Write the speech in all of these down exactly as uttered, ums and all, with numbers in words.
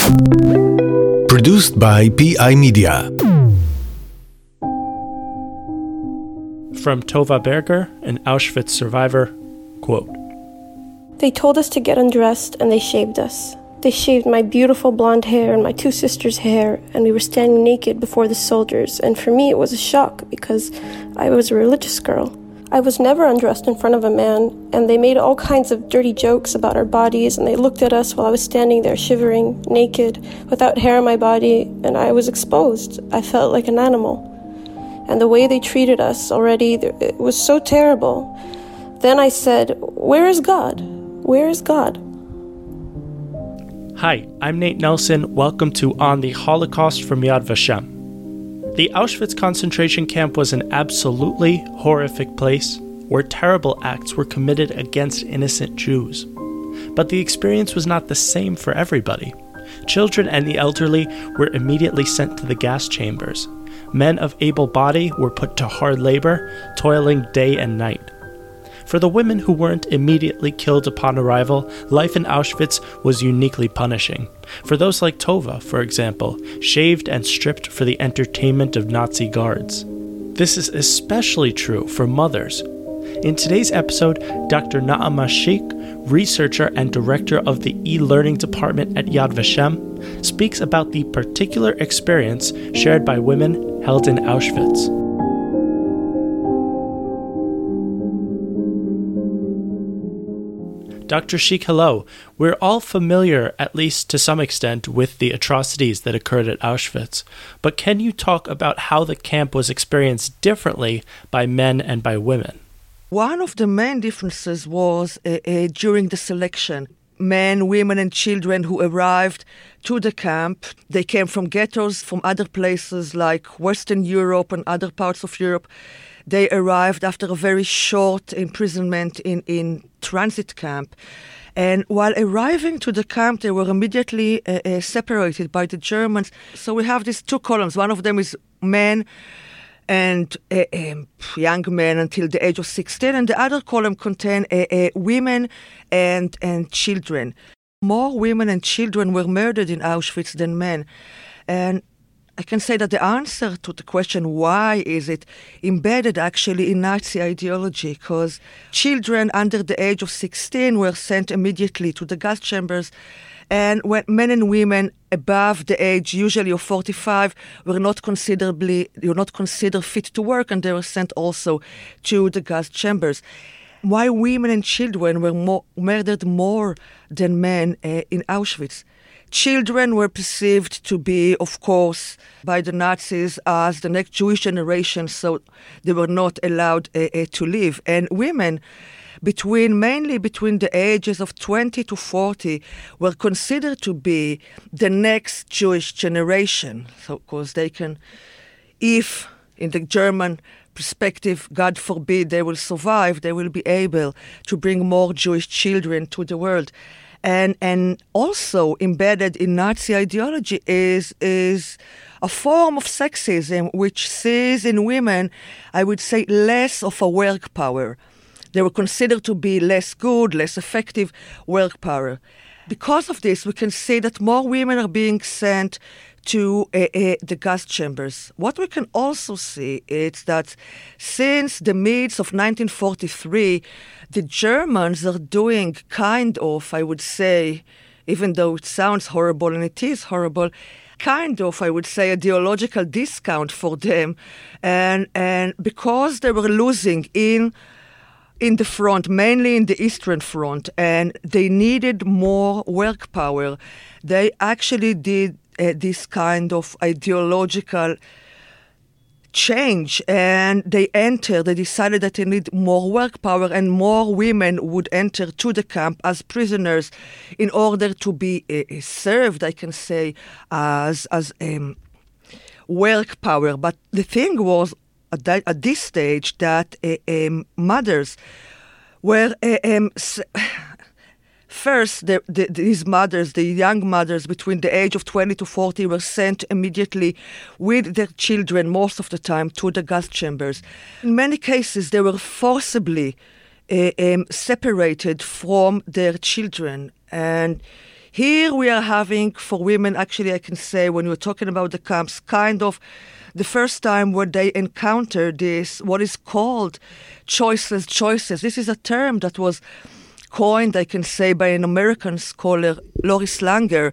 Produced by P I Media. From Tova Berger, an Auschwitz survivor, quote, "They told us to get undressed and they shaved us. They shaved my beautiful blonde hair and my two sisters' hair, and we were standing naked before the soldiers, and for me it was a shock because I was a religious girl. I was never undressed in front of a man, and they made all kinds of dirty jokes about our bodies, and they looked at us while I was standing there shivering, naked, without hair on my body, and I was exposed. I felt like an animal. And the way they treated us already, it was so terrible. Then I said, where is God? Where is God?" Hi, I'm Nate Nelson. Welcome to On the Holocaust from Yad Vashem. The Auschwitz concentration camp was an absolutely horrific place where terrible acts were committed against innocent Jews. But the experience was not the same for everybody. Children and the elderly were immediately sent to the gas chambers. Men of able body were put to hard labor, toiling day and night. For the women who weren't immediately killed upon arrival, life in Auschwitz was uniquely punishing. For those like Tova, for example, shaved and stripped for the entertainment of Nazi guards. This is especially true for mothers. In today's episode, Doctor Naama Sheikh, researcher and director of the e-learning department at Yad Vashem, speaks about the particular experience shared by women held in Auschwitz. Doctor Sheikh, hello. We're all familiar, at least to some extent, with the atrocities that occurred at Auschwitz. But can you talk about how the camp was experienced differently by men and by women? One of the main differences was uh, uh, during the selection. Men, women, and children who arrived to the camp, they came from ghettos, from other places like Western Europe and other parts of Europe. They arrived after a very short imprisonment in, in transit camp. And while arriving to the camp, they were immediately uh, uh, separated by the Germans. So we have these two columns. One of them is men and uh, um, young men until the age of sixteen. And the other column contained uh, uh, women and, and children. More women and children were murdered in Auschwitz than men. And I can say that the answer to the question, why is it embedded actually in Nazi ideology? Because children under the age of sixteen were sent immediately to the gas chambers, and when men and women above the age, usually of forty-five, were not considerably, were not considered fit to work, and they were sent also to the gas chambers. Why women and children were more, murdered more than men uh, in Auschwitz? Children were perceived to be, of course, by the Nazis as the next Jewish generation, so they were not allowed uh, uh, to live. And women, between mainly between the ages of twenty to forty, were considered to be the next Jewish generation. So, of course, they can, if in the German perspective, God forbid, they will survive, they will be able to bring more Jewish children to the world. And and also embedded in Nazi ideology is is a form of sexism which sees in women, I would say, less of a work power. They were considered to be less good, less effective work power. Because of this, we can see that more women are being sent to uh, uh, the gas chambers. What we can also see is that since the mid of nineteen forty-three, the Germans are doing kind of, I would say, even though it sounds horrible and it is horrible, kind of, I would say, ideological discount for them. And and because they were losing in in the front, mainly in the Eastern Front, and they needed more work power, they actually did uh, this kind of ideological change, and they entered, they decided that they need more work power, and more women would enter to the camp as prisoners in order to be uh, served, I can say, as, as um, work power. But the thing was, at, that, at this stage, that uh, um, mothers were uh, um, s- First, the, the, these mothers, the young mothers between the age of twenty to forty, were sent immediately with their children, most of the time, to the gas chambers. In many cases, they were forcibly uh, um, separated from their children. And Here we are having, for women, actually I can say, when we're talking about the camps, kind of the first time where they encounter this, what is called choiceless choices. This is a term that was coined, I can say, by an American scholar, Loris Langer,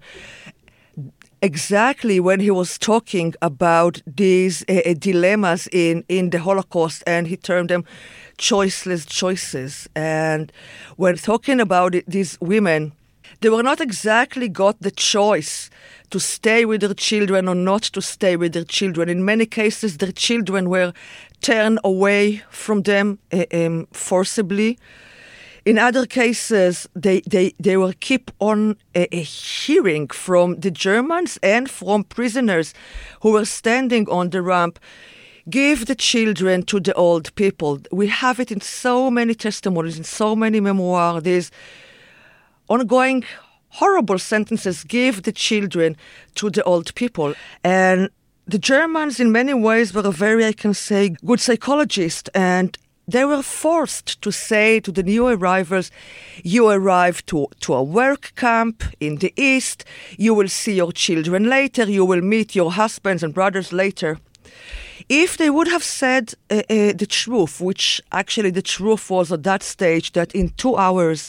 exactly when he was talking about these uh, dilemmas in, in the Holocaust, and he termed them choiceless choices. And when talking about it, these women, they were not exactly got the choice to stay with their children or not to stay with their children. In many cases, their children were turned away from them uh, um, forcibly. In other cases, they, they, they will keep on uh, hearing from the Germans and from prisoners who were standing on the ramp, give the children to the old people. We have it in so many testimonies, in so many memoirs, these ongoing horrible sentences, give the children to the old people. And the Germans in many ways were a very, I can say, good psychologist, and they were forced to say to the new arrivals, you arrive to, to a work camp in the East, you will see your children later, you will meet your husbands and brothers later. If they would have said uh, uh, the truth, which actually the truth was at that stage, that in two hours,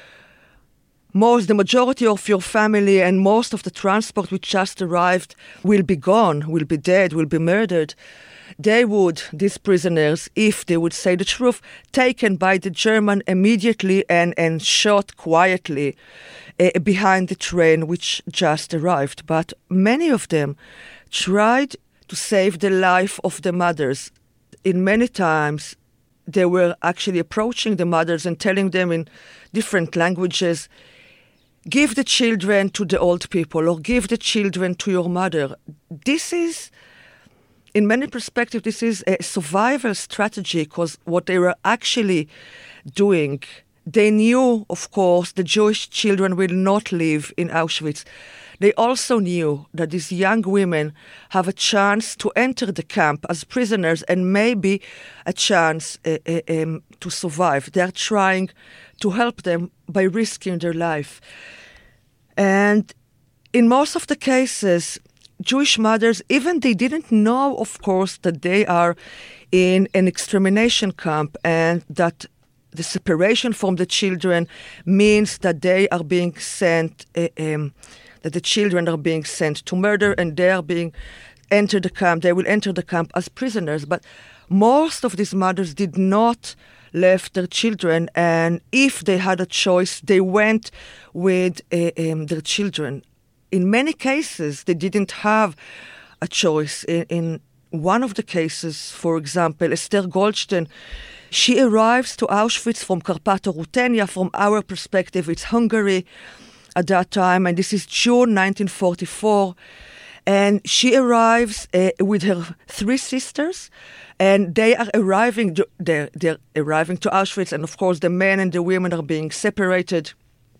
most, the majority of your family and most of the transport which just arrived will be gone, will be dead, will be murdered, they would, these prisoners, if they would say the truth, taken by the German immediately and, and shot quietly uh, behind the train which just arrived. But many of them tried to save the life of the mothers. In many times, they were actually approaching the mothers and telling them in different languages, give the children to the old people or give the children to your mother. This is, in many perspectives, this is a survival strategy, because what they were actually doing, they knew, of course, the Jewish children will not live in Auschwitz. They also knew that these young women have a chance to enter the camp as prisoners and maybe a chance uh, uh, um, to survive. They are trying to help them by risking their life. And in most of the cases, Jewish mothers, even they didn't know, of course, that they are in an extermination camp and that the separation from the children means that they are being sent, uh, um, that the children are being sent to murder and they are being enter the camp. They will enter the camp as prisoners. But most of these mothers did not left their children, and if they had a choice, they went with uh, um, their children. In many cases, they didn't have a choice. In, in one of the cases, for example, Esther Goldstein, she arrives to Auschwitz from Carpathia-Rutenia. From our perspective, it's Hungary at that time, and this is June nineteen forty-four. And she arrives uh, with her three sisters, and they are arriving. They're, they're arriving to Auschwitz, and of course, the men and the women are being separated.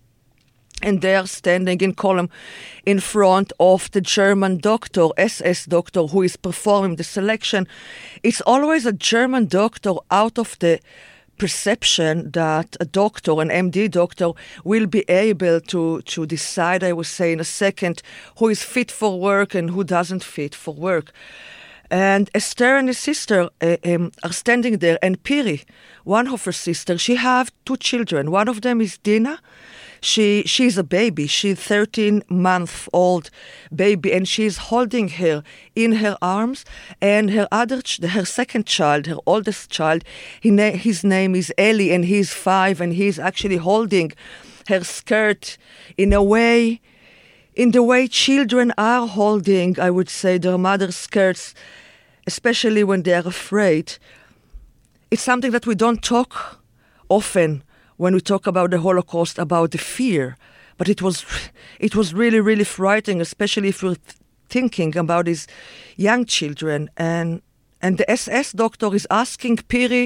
And they are standing in column in front of the German doctor, S S doctor, who is performing the selection. It's always a German doctor out of the perception that a doctor, an M D doctor, will be able to, to decide, I will say in a second, who is fit for work and who doesn't fit for work. And Esther and his sister uh, um, are standing there, and Piri, one of her sisters, she have two children. One of them is Dina. She she's a baby. She's thirteen month old baby, and she's holding her in her arms. And her other, ch- her second child, her oldest child, he na- his name is Eli, and he's five, and he's actually holding her skirt in a way, in the way children are holding, I would say, their mother's skirts, especially when they are afraid. It's something that we don't talk often when we talk about the Holocaust, about the fear. But it was it was really, really frightening, especially if you're th- thinking about these young children. And and the S S doctor is asking Piri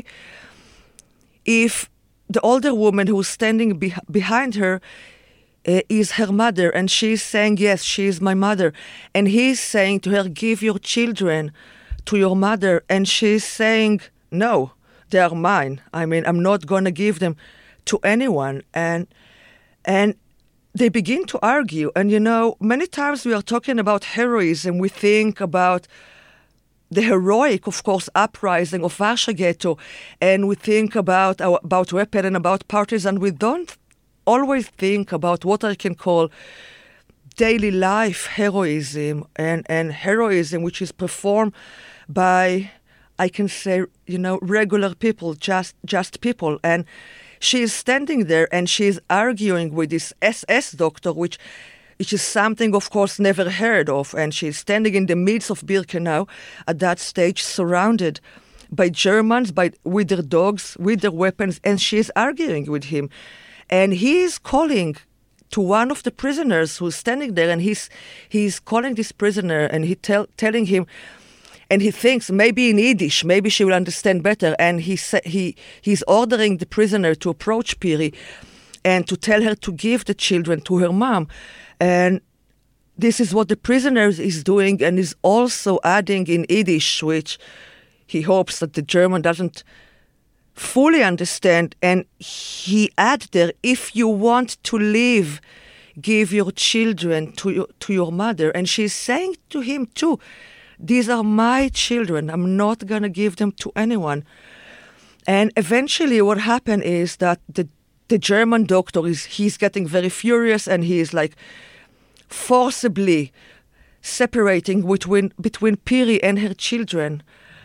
if the older woman who's standing be- behind her uh, is her mother. And she's saying, yes, she is my mother. And he's saying to her, give your children to your mother. And she's saying, no, they are mine. I mean, I'm not going to give them to anyone. And and they begin to argue. And, you know, many times we are talking about heroism. We think about the heroic, of course, uprising of Warsaw Ghetto, and we think about our, about weapon and about partisan. We don't always think about what I can call daily life heroism, and, and heroism which is performed by, I can say, you know, regular people, just just people. And she is standing there and she is arguing with this S S doctor, which which is something, of course, never heard of. And she's standing in the midst of Birkenau at that stage, surrounded by Germans, by with their dogs, with their weapons, and she's arguing with him. And he is calling to one of the prisoners who's standing there, and he's he's calling this prisoner, and he tell, telling him, and he thinks maybe in Yiddish, maybe she will understand better, and he sa- he he's ordering the prisoner to approach Piri and to tell her to give the children to her mom. And this is what the prisoner is doing, and is also adding in Yiddish, which he hopes that the German doesn't fully understand. And he added there, if you want to live, give your children to your, to your mother. And she's saying to him too, these are my children. I'm not going to give them to anyone. And eventually what happened is that the the German doctor, is he's getting very furious, and he is like forcibly separating between, between Piri and her children.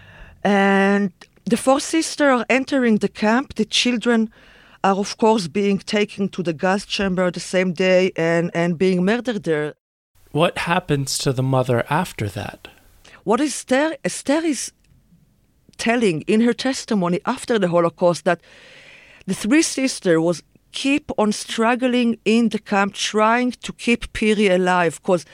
And the four sisters are entering the camp. The children are, of course, being taken to the gas chamber the same day and, and being murdered there. What happens to the mother after that? What Esther, Esther is telling in her testimony after the Holocaust, that the three sisters was keep on struggling in the camp, trying to keep Piri alive, because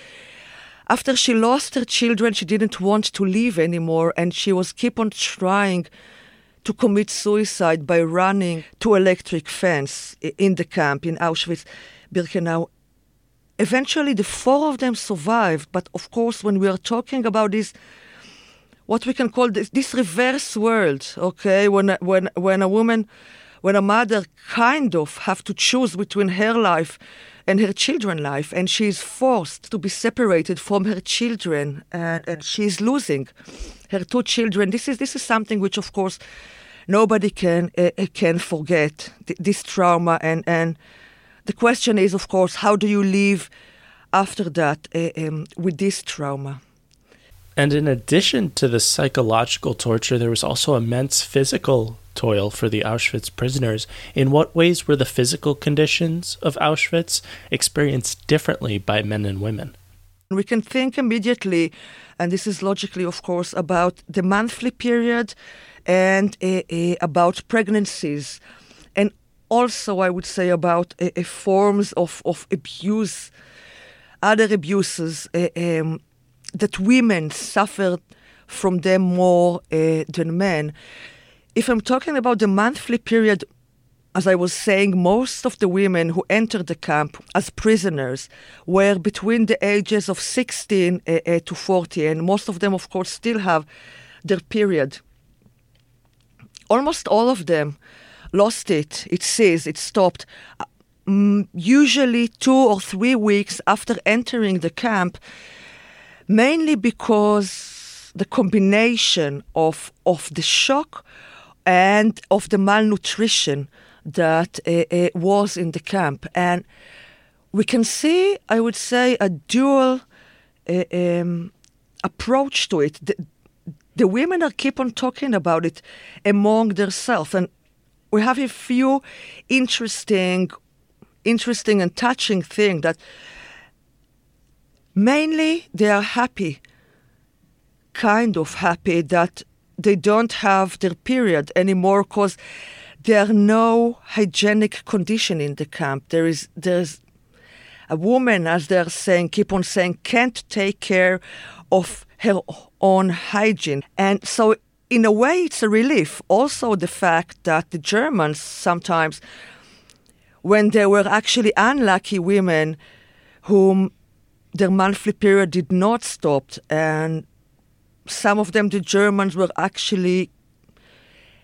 after she lost her children, she didn't want to live anymore, and she was keep on trying to commit suicide by running to electric fence in the camp in Auschwitz-Birkenau. Eventually, the four of them survived, but of course, when we are talking about this, what we can call this, this reverse world, okay, when when when a woman, when a mother kind of have to choose between her life and her children's life, and she is forced to be separated from her children, and, and she is losing her two children. This is this is something which, of course, nobody can uh, can forget, th- this trauma. And, and the question is, of course, how do you live after that uh, um, with this trauma? And in addition to the psychological torture, there was also immense physical toil for the Auschwitz prisoners. In what ways were the physical conditions of Auschwitz experienced differently by men and women? We can think immediately, and this is logically, of course, about the monthly period and uh, uh, about pregnancies. And also, I would say, about uh, uh, forms of, of abuse, other abuses, uh, um, that women suffered from them more uh, than men. If I'm talking about the monthly period, as I was saying, most of the women who entered the camp as prisoners were between the ages of sixteen uh, uh, to forty, and most of them, of course, still have their period. Almost all of them lost it, it says, it stopped, um, usually two or three weeks after entering the camp, mainly because the combination of of the shock and of the malnutrition that uh, uh, was in the camp. And we can see, I would say, a dual uh, um, approach to it. The, the women are keep on talking about it among themselves. And we have a few interesting, interesting and touching things that mainly they are happy, kind of happy that they don't have their period anymore, because there are no hygienic condition in the camp. There is there's a woman, as they're saying, keep on saying, can't take care of her own hygiene. And so in a way it's a relief. Also the fact that the Germans sometimes, when there were actually unlucky women whom their monthly period did not stop, and some of them, the Germans, were actually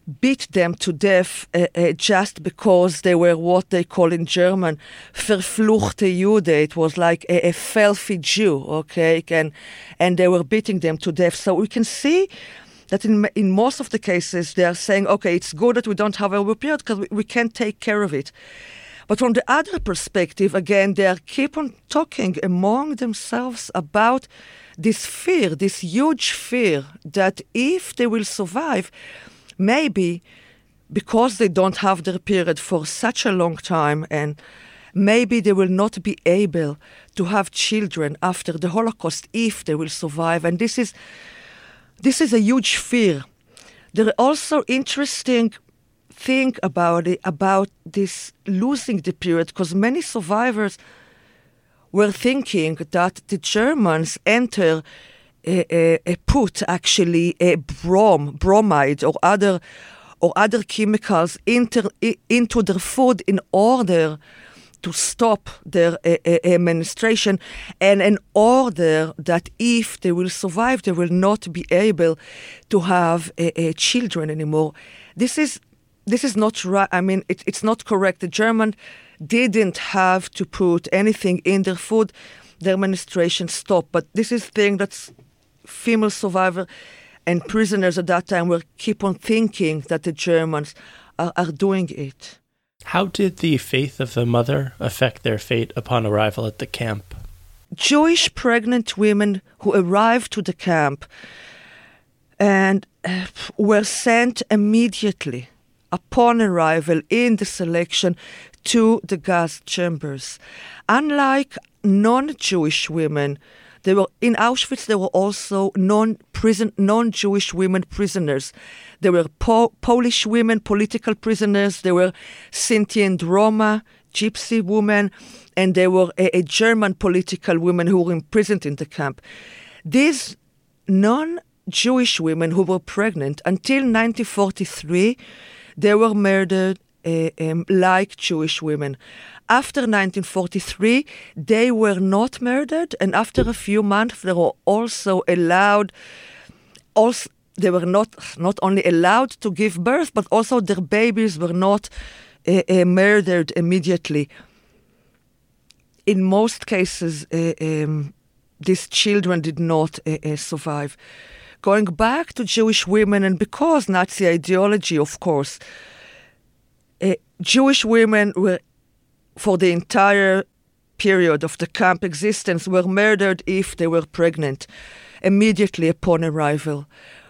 beat them to death uh, uh, just because they were what they call in German verfluchte Jude. It was like a, a filthy Jew, okay, and and they were beating them to death. So we can see that in in most of the cases they are saying, okay, it's good that we don't have a period because we, we can't take care of it. But from the other perspective, again, they are keep on talking among themselves about this fear, this huge fear that if they will survive, maybe because they don't have their period for such a long time, and maybe they will not be able to have children after the Holocaust if they will survive. And this is this is a huge fear. There are also interesting thing about it, about this losing the period, because many survivors were thinking that the Germans enter a, a, a put actually a brom, bromide or other or other chemicals into, into their food in order to stop their uh, uh, menstruation, and in order that if they will survive, they will not be able to have uh, uh, children anymore. This is this is not right. I mean, it, it's not correct. The German didn't have to put anything in their food. Their menstruation stopped. But this is thing that's female survivor and prisoners at that time will keep on thinking that the Germans are, are doing it. How did the faith of the mother affect their fate upon arrival at the camp? Jewish pregnant women who arrived to the camp and uh, were sent immediately upon arrival in the selection to the gas chambers. Unlike non-Jewish women, they were in Auschwitz. There were also non-prison, non-Jewish women prisoners. There were po- Polish women, political prisoners. There were Sinti and Roma, Gypsy women, and there were a, a German political women who were imprisoned in the camp. These non-Jewish women who were pregnant until nineteen forty-three, they were murdered uh, um, like Jewish women. After nineteen forty-three, they were not murdered, and after a few months, they were also allowed. Also, they were not not only allowed to give birth, but also their babies were not uh, uh, murdered immediately. In most cases, uh, um, these children did not uh, uh, survive. Going back to Jewish women, and because Nazi ideology, of course, uh, Jewish women were, for the entire period of the camp existence, were murdered if they were pregnant, immediately upon arrival.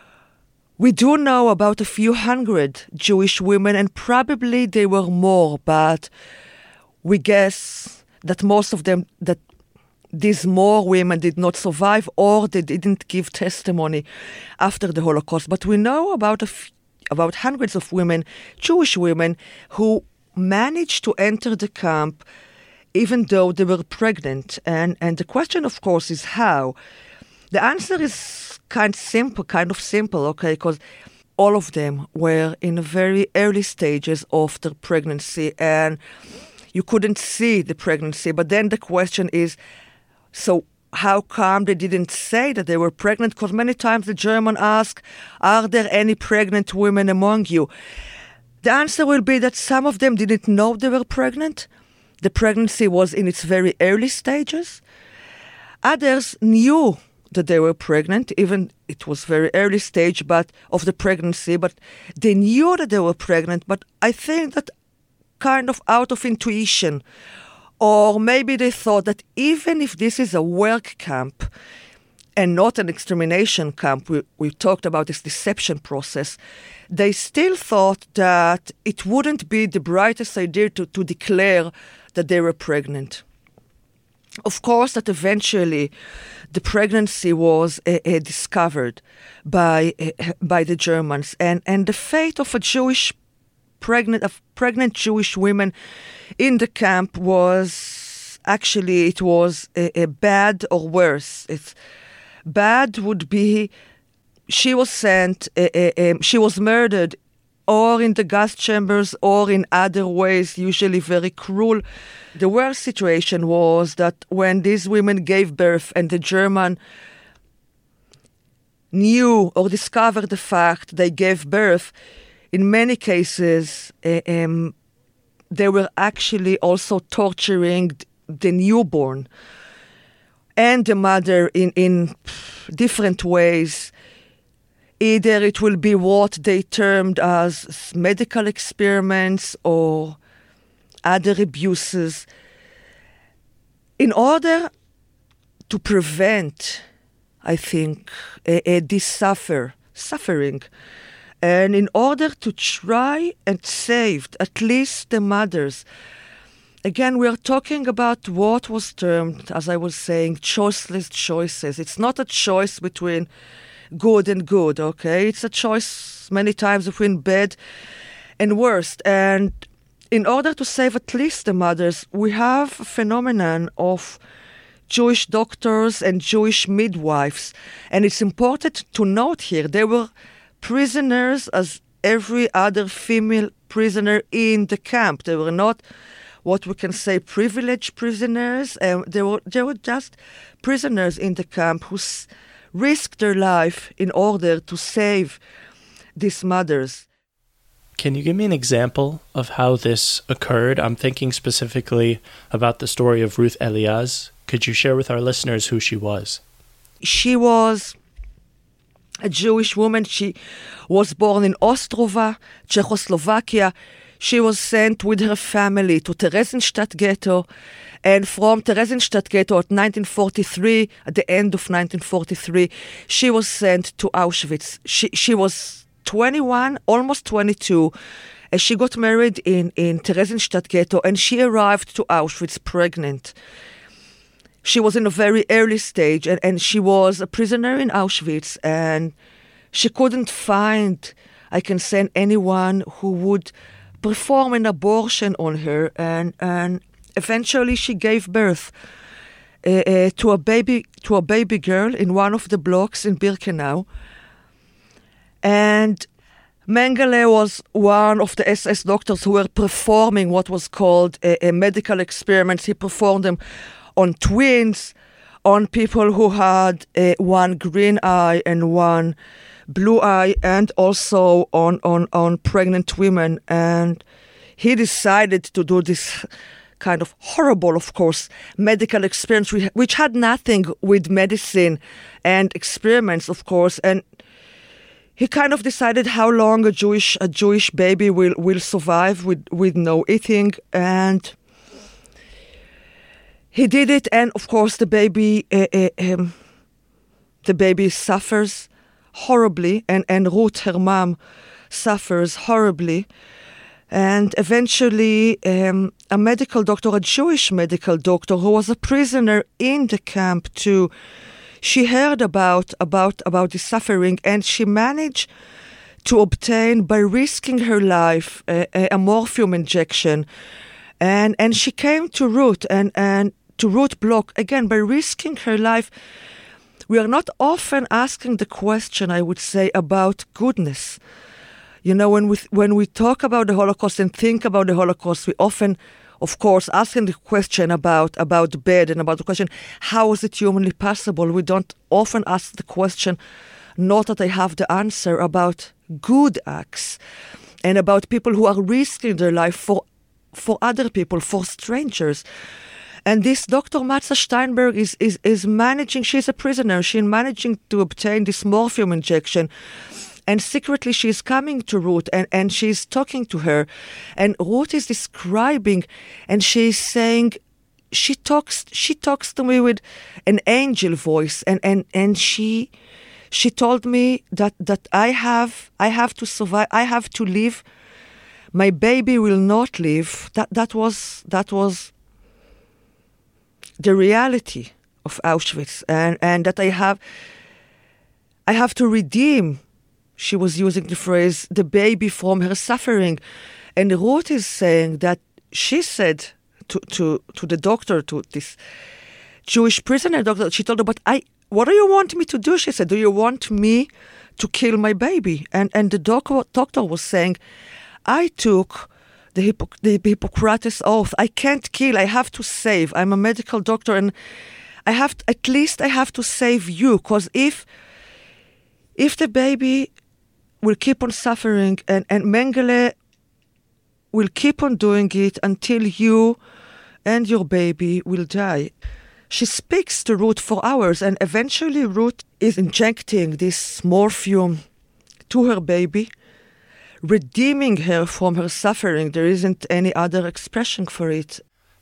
We do know about a few hundred Jewish women, and probably they were more, but we guess that most of them, that these more women did not survive, or they didn't give testimony after the Holocaust. But we know about a f- about hundreds of women, Jewish women, who managed to enter the camp even though they were pregnant. And, and the question, of course, is how. The answer is kind of simple, kind of simple, okay, because all of them were in very early stages of their pregnancy, and you couldn't see the pregnancy. But then the question is, so how come they didn't say that they were pregnant? Because many times the German ask, are there any pregnant women among you? The answer will be that some of them didn't know they were pregnant. The pregnancy was in its very early stages. Others knew that they were pregnant, even it was very early stage but of the pregnancy, but they knew that they were pregnant, but I think that kind of out of intuition. Or maybe they thought that even if this is a work camp and not an extermination camp, we, we talked about this deception process, they still thought that it wouldn't be the brightest idea to, to declare that they were pregnant. Of course, that eventually the pregnancy was uh, uh, discovered by uh, by the Germans, and, and the fate of a Jewish pregnant of pregnant Jewish women in the camp was actually it was a, a bad or worse. It's bad would be she was sent, uh, uh, um, she was murdered, or in the gas chambers, or in other ways, usually very cruel. The worst situation was that when these women gave birth and the German knew or discovered the fact they gave birth, in many cases, uh, um, they were actually also torturing the newborn and the mother in, in different ways. Either it will be what they termed as medical experiments or other abuses. In order to prevent, I think, a, a, this suffer, suffering, and in order to try and save at least the mothers, again, we are talking about what was termed, as I was saying, choiceless choices. It's not a choice between good and good, okay? It's a choice many times between bad and worst. And in order to save at least the mothers, we have a phenomenon of Jewish doctors and Jewish midwives. And it's important to note here, they were prisoners as every other female prisoner in the camp. They were not what we can say privileged prisoners. Um, they were they were just prisoners in the camp who s- risked their life in order to save these mothers. Can you give me an example of how this occurred? I'm thinking specifically about the story of Ruth Eliaz. Could you share with our listeners who she was? She was a Jewish woman. She was born in Ostrova, Czechoslovakia. She was sent with her family to Theresienstadt ghetto. And from Theresienstadt ghetto at nineteen forty-three, at the end of nineteen forty-three, she was sent to Auschwitz. She she was twenty-one, almost twenty-two, and she got married in, in Theresienstadt ghetto, and she arrived to Auschwitz pregnant. She was in a very early stage, and, and she was a prisoner in Auschwitz, and she couldn't find, I can say, anyone who would perform an abortion on her, and and eventually she gave birth uh, uh, to a baby to a baby girl in one of the blocks in Birkenau. And Mengele was one of the S S doctors who were performing what was called a, a medical experiments. He performed them on twins, on people who had uh, one green eye and one blue eye, and also on, on, on pregnant women. And he decided to do this kind of horrible, of course, medical experiments, which had nothing with medicine and experiments, of course. And he kind of decided how long a Jewish a Jewish baby will, will survive with, with no eating. And he did it, and of course the baby uh, uh, um, the baby suffers horribly, and, and Ruth, her mom, suffers horribly. And eventually um, a medical doctor, a Jewish medical doctor who was a prisoner in the camp too, she heard about, about, about the suffering, and she managed to obtain, by risking her life, a, a morphium injection. And, and she came to Ruth, and, and to Ruth Bloch, again, by risking her life. We are not often asking the question, I would say, about goodness. You know, when we when we talk about the Holocaust and think about the Holocaust, we often, of course, asking the question about, about bad and about the question, how is it humanly possible? We don't often ask the question, not that I have the answer, about good acts and about people who are risking their life for for other people, for strangers. And this Doctor Matza Steinberg is, is, is managing, she's a prisoner, she's managing to obtain this morphium injection. And secretly she's coming to Ruth, and, and she's talking to her. And Ruth is describing, and she's saying, she talks she talks to me with an angel voice, and, and, and she she told me that, that I have I have to survive, I have to live. My baby will not live. That that was that was the reality of Auschwitz, and, and that I have I have to redeem, she was using the phrase, the baby from her suffering. And Ruth is saying that she said to, to, to the doctor, to this Jewish prisoner doctor, she told her, but I, what do you want me to do? She said, do you want me to kill my baby? And and the doc- doctor was saying, I took the, Hippo- the Hippocrates oath. I can't kill, I have to save. I'm a medical doctor, and I have to, at least I have to save you, because if if the baby will keep on suffering, and, and Mengele will keep on doing it until you and your baby will die. She speaks to Ruth for hours, and eventually Ruth is injecting this morphine to her baby, redeeming her from her suffering. There isn't any other expression for it.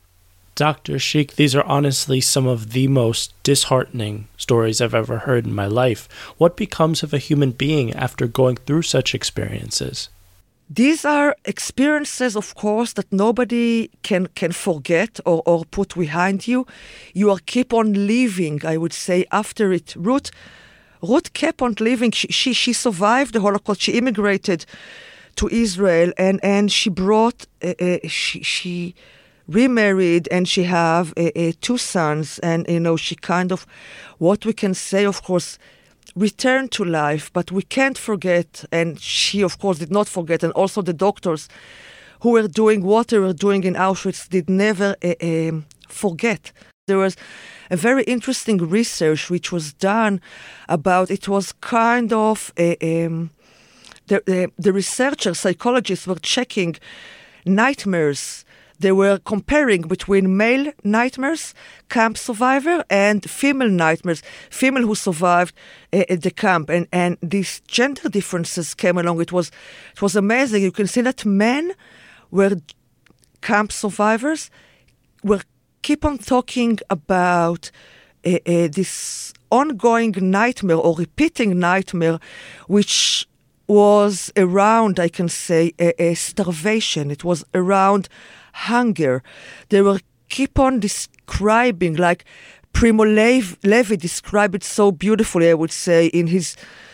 Doctor Sheikh, these are honestly some of the most disheartening stories I've ever heard in my life. What becomes of a human being after going through such experiences? These are experiences, of course, that nobody can, can forget or, or put behind you. You are keep on living, I would say, after it. Ruth, Ruth kept on living. She, she, she survived the Holocaust. She immigrated to Israel, and, and she brought, uh, uh, she, she remarried, and she have uh, uh, two sons. And, you know, she kind of, what we can say, of course, return to life, but we can't forget, and she of course did not forget, and also the doctors who were doing what they were doing in Auschwitz did never uh, um, forget. There was a very interesting research which was done about, it was kind of, uh, um, the, the, the researchers, psychologists were checking nightmares. They were comparing between male nightmares, camp survivor, and female nightmares, female who survived uh, at the camp. And, and these gender differences came along. It was, it was amazing. You can see that men were camp survivors, were keep on talking about uh, uh, this ongoing nightmare or repeating nightmare, which was around, I can say, a, a starvation. It was around hunger. They will keep on describing, like Primo Lev- Levi described it so beautifully, I would say, in his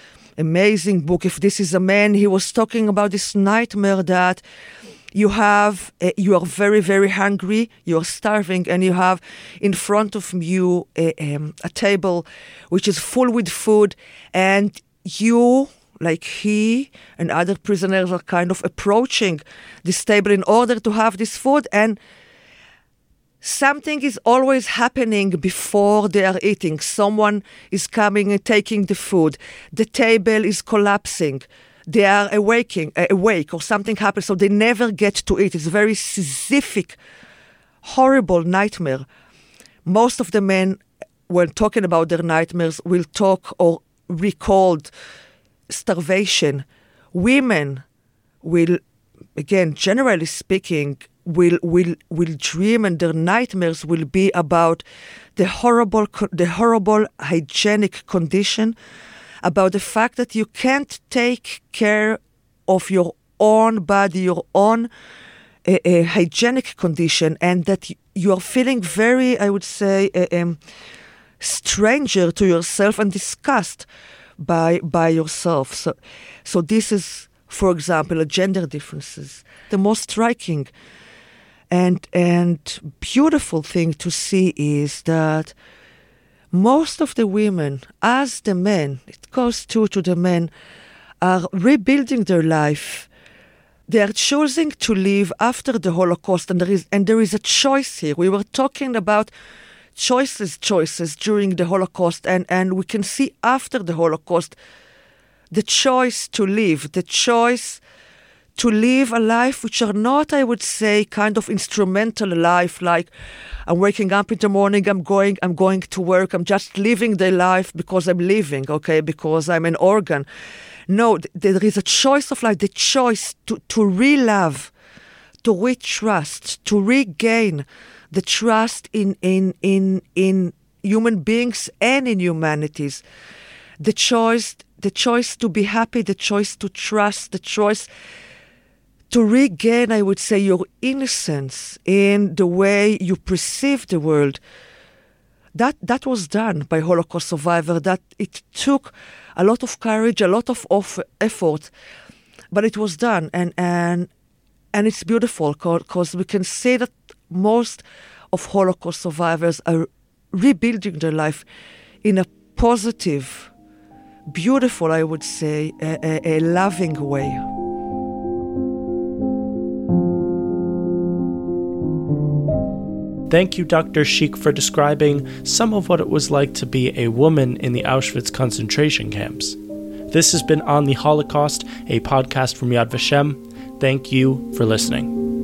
amazing book, If This Is a Man. He was talking about this nightmare that you have, uh, you are very, very hungry, you are starving, and you have in front of you a, um, a table which is full with food, and you, like he and other prisoners, are kind of approaching this table in order to have this food, and something is always happening before they are eating. Someone is coming and taking the food. The table is collapsing. They are awaking, uh, awake, or something happens, so they never get to eat. It's a very Sisyphic, horrible nightmare. Most of the men, when talking about their nightmares, will talk or recall starvation. Women will, again, generally speaking, will will will dream, and their nightmares will be about the horrible the horrible hygienic condition, about the fact that you can't take care of your own body, your own uh, uh, hygienic condition, and that you are feeling very, I would say, uh, um, stranger to yourself and disgust by by yourself. So, so this is, for example, a gender differences. The most striking and and beautiful thing to see is that most of the women, as the men, it goes too to the men, are rebuilding their life. They are choosing to live after the Holocaust, and there is and there is a choice here. We were talking about choices, choices during the Holocaust, and, and we can see after the Holocaust the choice to live, the choice to live a life which are not, I would say, kind of instrumental life, like I'm waking up in the morning, I'm going, I'm going to work, I'm just living the life because I'm living, okay, because I'm an organ. No, th- there is a choice of life, the choice to, to re-love, to re-trust, to regain the trust in, in, in, in human beings and in humanities. The choice, the choice to be happy, the choice to trust, the choice to regain, I would say, your innocence in the way you perceive the world. That that was done by Holocaust survivor. That it took a lot of courage, a lot of, of effort, but it was done, and and and it's beautiful because we can say that most of Holocaust survivors are rebuilding their life in a positive, beautiful, I would say, a, a, a loving way. Thank you, Doctor Sheikh, for describing some of what it was like to be a woman in the Auschwitz concentration camps. This has been On the Holocaust, a podcast from Yad Vashem. Thank you for listening.